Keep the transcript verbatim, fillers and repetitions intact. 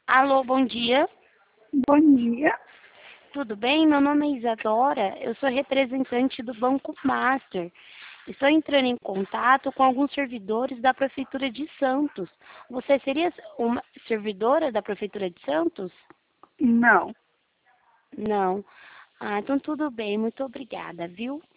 Alô, bom dia. Bom dia. Tudo bem? Meu nome é Isadora. Eu sou representante do Banco Master. Estou entrando em contato com alguns servidores da Prefeitura de Santos. Você seria uma servidora da Prefeitura de Santos? Não. Não. Ah, então tudo bem. Muito obrigada, viu?